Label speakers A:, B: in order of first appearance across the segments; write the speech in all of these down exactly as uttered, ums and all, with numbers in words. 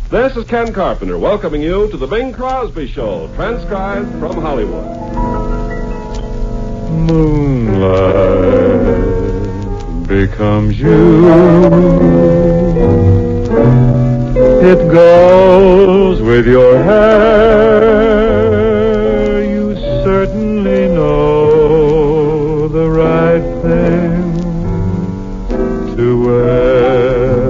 A: This is Ken Carpenter welcoming you to the Bing Crosby Show, transcribed from Hollywood.
B: Moonlight becomes you. It goes with your hair. You certainly know the right thing to wear.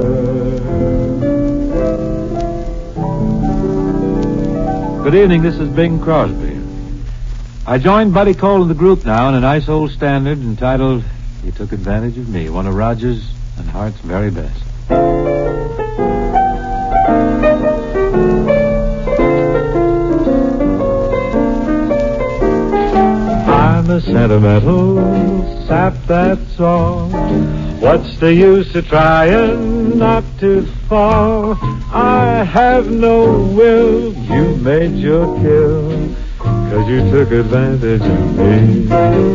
C: Good evening, this is Bing Crosby. I joined Buddy Cole in the group now in a nice old standard entitled You Took Advantage of Me, one of Rogers and Hart's very best. I'm a sentimental sap, that's all. What's the use of trying not to fall? I have no will, you made your kill, 'cause you took advantage of me.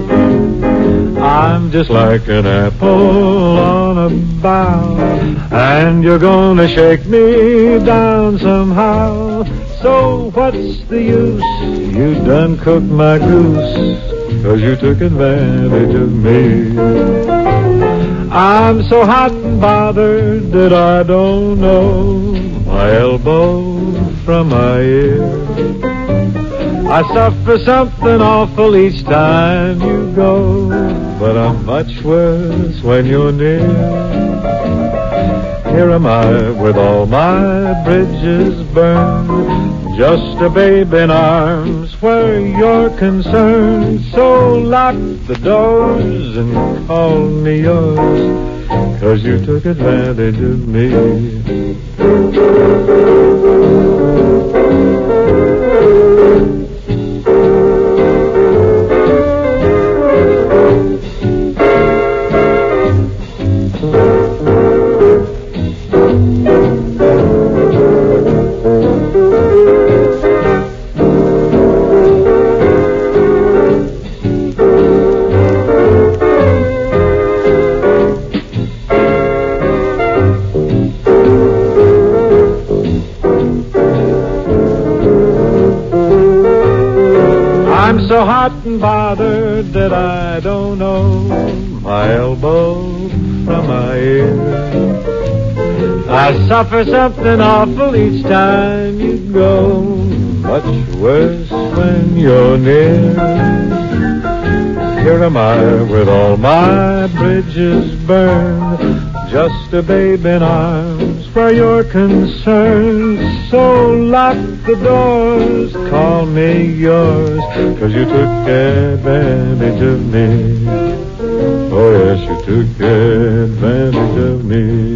C: I'm just like an apple on a bough, and you're gonna shake me down somehow. So what's the use? You done cooked my goose, 'cause you took advantage of me. I'm so hot and bothered that I don't know my elbow from my ear. I suffer something awful each time you go, but I'm much worse when you're near. Here am I with all my bridges burned, just a babe in arms where you're concerned. So lock the doors and call me yours, 'cause you took advantage of me. So hot and bothered that I don't know my elbow from my ear. I suffer something awful each time you go, much worse when you're near. Here am I with all my bridges burned, just a babe in arms where you're concerned. So lock the doors, call me yours, 'cause you took advantage of me. Oh yes, you took advantage of me.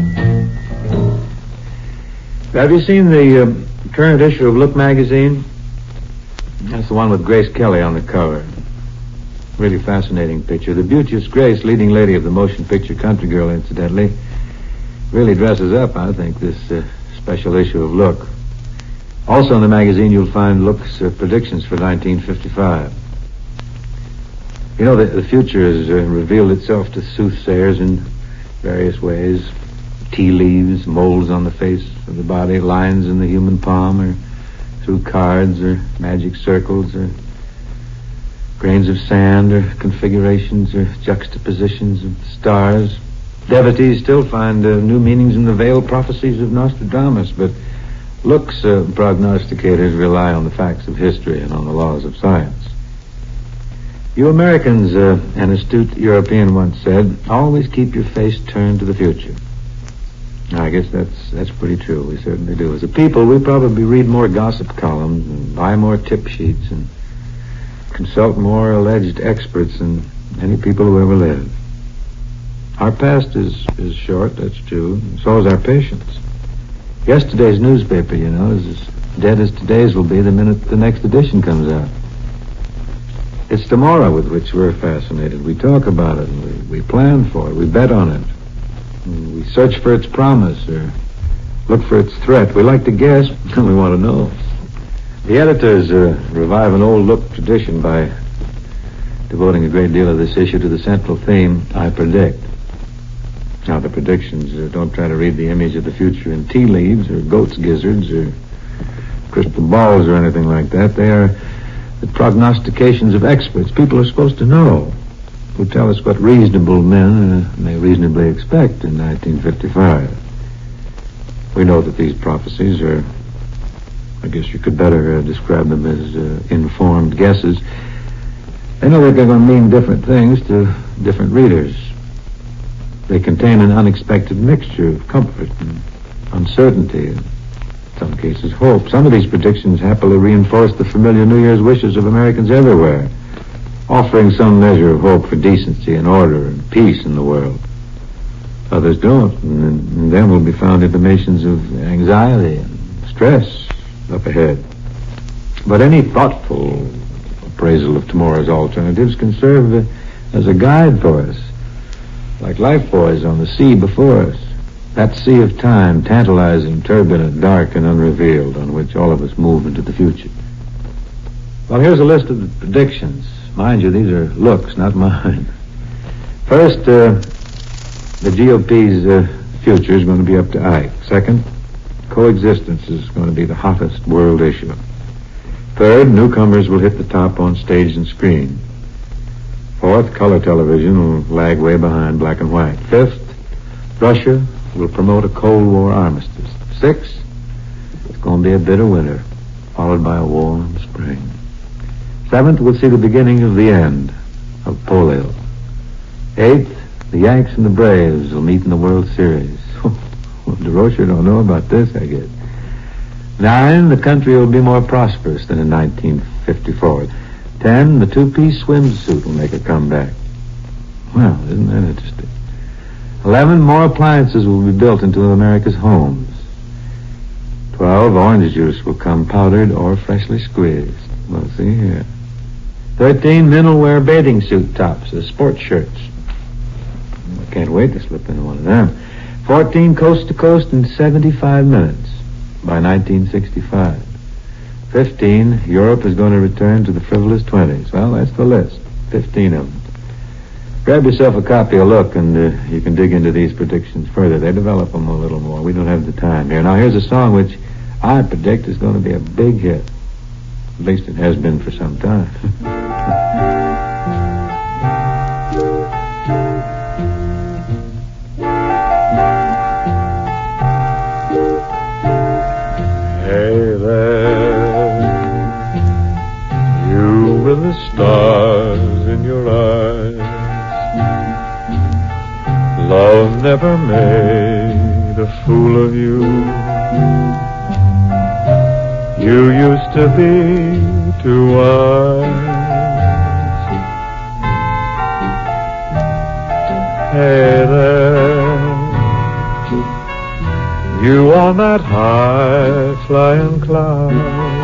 C: Have you seen the uh, current issue of Look magazine? That's the one with Grace Kelly on the cover. Really fascinating picture. The beauteous Grace, leading lady of the motion picture Country Girl, incidentally, really dresses up, I think, this uh, special issue of Look. Also in the magazine, you'll find Look's uh, predictions for nineteen fifty-five. You know, the, the future has uh, revealed itself to soothsayers in various ways. Tea leaves, moles on the face of the body, lines in the human palm, or through cards, or magic circles, or grains of sand, or configurations, or juxtapositions of stars. Devotees still find uh, new meanings in the veiled prophecies of Nostradamus, but Look's uh, prognosticators rely on the facts of history and on the laws of science. You Americans, uh, an astute European once said, always keep your face turned to the future. I guess that's that's pretty true. We certainly do. As a people, we probably read more gossip columns and buy more tip sheets and consult more alleged experts than any people who ever lived. Our past is, is short, that's true. So is our patience. Yesterday's newspaper, you know, is as dead as today's will be the minute the next edition comes out. It's tomorrow with which we're fascinated. We talk about it, and we, we plan for it, we bet on it. And we search for its promise or look for its threat. We like to guess, and we want to know. The editors uh, revive an old Look tradition by devoting a great deal of this issue to the central theme, I predict. Now, the predictions, uh, don't try to read the image of the future in tea leaves or goat's gizzards or crystal balls or anything like that. They are the prognostications of experts. People are supposed to know, who tell us what reasonable men uh, may reasonably expect in nineteen fifty-five. We know that these prophecies are, I guess you could better uh, describe them as uh, informed guesses. They know that they're going to mean different things to different readers. They contain an unexpected mixture of comfort and uncertainty, and in some cases hope. Some of these predictions happily reinforce the familiar New Year's wishes of Americans everywhere, offering some measure of hope for decency and order and peace in the world. Others don't, and in them will be found intimations of anxiety and stress up ahead. But any thoughtful appraisal of tomorrow's alternatives can serve uh, as a guide for us, like life buoys on the sea before us. That sea of time, tantalizing, turbulent, dark, and unrevealed, on which all of us move into the future. Well, here's a list of the predictions. Mind you, these are looks, not mine. First, uh, the G O P's uh, future is going to be up to Ike. Second, coexistence is going to be the hottest world issue. Third, newcomers will hit the top on stage and screen. Fourth, color television will lag way behind black and white. Fifth, Russia will promote a Cold War armistice. Sixth, it's going to be a bitter winter, followed by a warm spring. Seventh, we'll see the beginning of the end of polio. Eighth, the Yanks and the Braves will meet in the World Series. Well, DeRocher don't know about this, I guess. Nine, the country will be more prosperous than in nineteen fifty-four. Ten, the two-piece swimsuit will make a comeback. Well, isn't that interesting? Eleven, more appliances will be built into America's homes. Twelve, orange juice will come powdered or freshly squeezed. Well, see here. Thirteen, men will wear bathing suit tops as sports shirts. I can't wait to slip into one of them. Fourteen, coast to coast in seventy-five minutes by nineteen sixty-five. Fifteen, Europe is going to return to the frivolous twenties. Well, that's the list. Fifteen of them. Grab yourself a copy of Look, and uh, you can dig into these predictions further. They develop them a little more. We don't have the time here. Now, here's a song which I predict is going to be a big hit. At least it has been for some time.
B: Hey there, you with the stars in your eyes. Love never made a fool of you. You used to be too wise. Hey there, you on that high-flying cloud.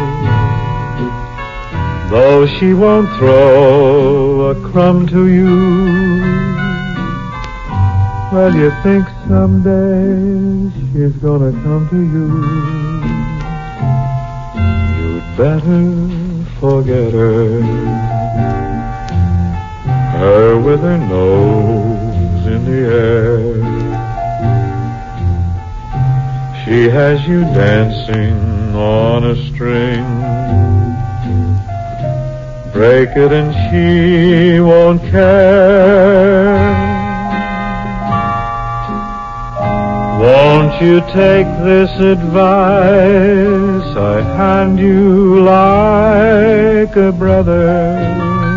B: Though she won't throw a crumb to you, well, you think someday she's gonna come to you. You'd better forget her. Her with her nose in the air. She has you dancing on a string. Break it and she won't care. Won't you take this advice I hand you like a brother?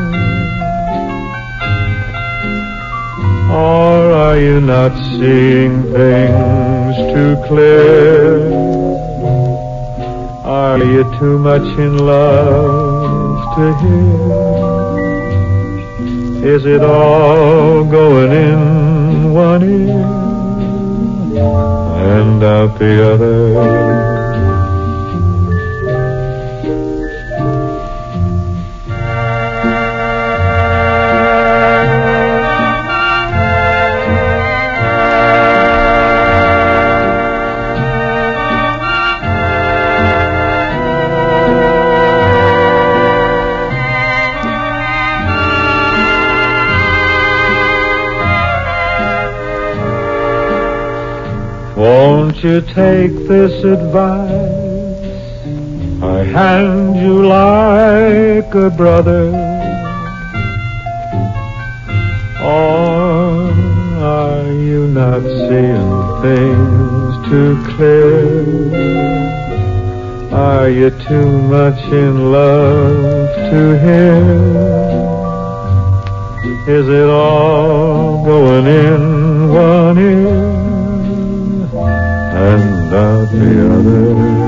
B: Or are you not seeing things too clear? Are you too much in love to hear? Is it all going in one ear and out the other? Won't you take this advice? I hand you like a brother. Or are you not seeing things too clear? Are you too much in love to hear? Is it all going in one ear and out the other?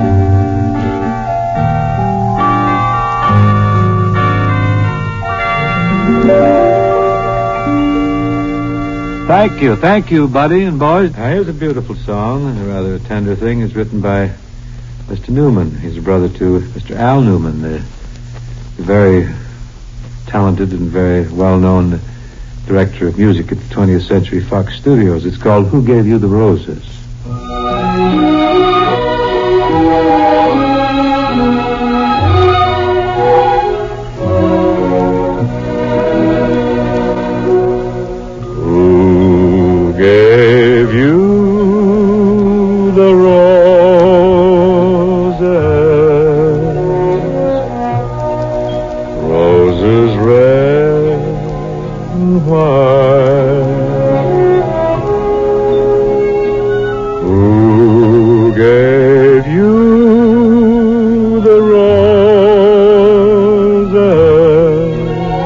C: Thank you, thank you, Buddy and boys. Now, here's a beautiful song, a rather tender thing. It's written by Mister Newman. He's a brother to Mister Al Newman, the, the very talented and very well-known director of music at the twentieth Century Fox Studios. It's called Who Gave You the Roses?
B: Who gave you the roses? Roses red and white. Who gave you the roses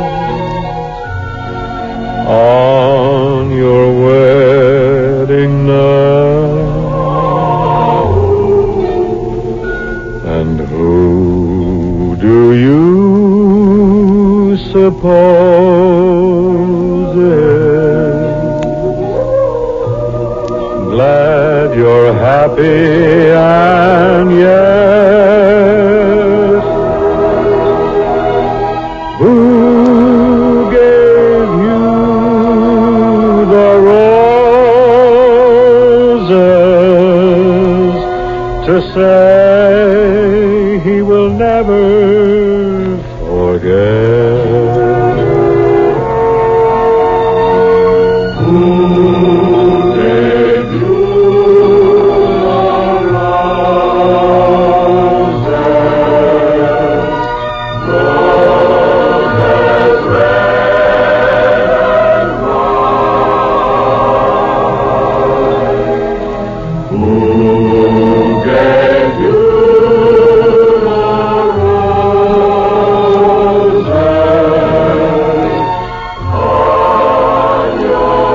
B: on your wedding night? And who do you suppose is glad you're happy and yet who gave you the roses to say he will never forget? Who gave you the roses, roses red and white? Who gave you the roses on your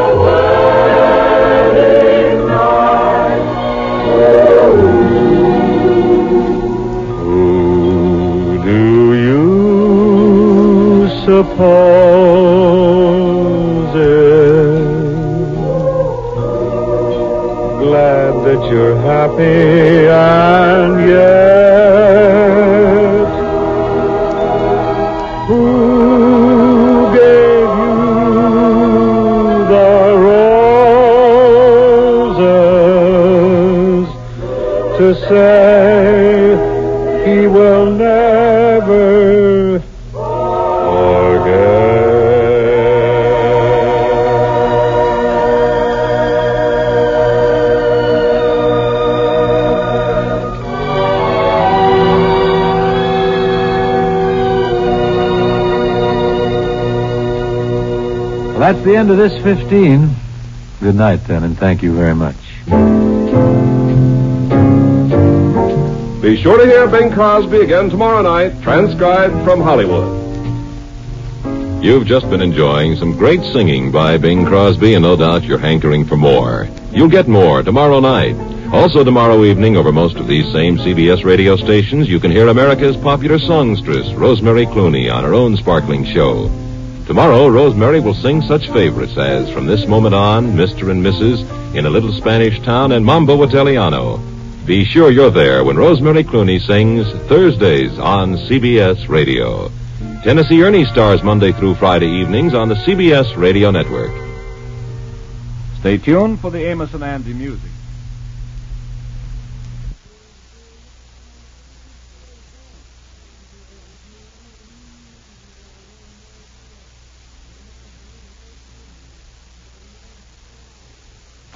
B: wedding night? Who do you suppose is glad that you're happy and yet who gave you the roses to say he will never forget?
C: Well, that's the end of this fifteen. Good night, then, and thank you very much.
A: Be sure to hear Bing Crosby again tomorrow night, transcribed from Hollywood.
D: You've just been enjoying some great singing by Bing Crosby, and no doubt you're hankering for more. You'll get more tomorrow night. Also tomorrow evening, over most of these same C B S radio stations, you can hear America's popular songstress, Rosemary Clooney, on her own sparkling show. Tomorrow, Rosemary will sing such favorites as From This Moment On, Mister and Missus, In a Little Spanish Town, and Mambo Italiano. Be sure you're there when Rosemary Clooney sings Thursdays on C B S Radio. Tennessee Ernie stars Monday through Friday evenings on the C B S Radio Network.
E: Stay tuned for the Amos and Andy music.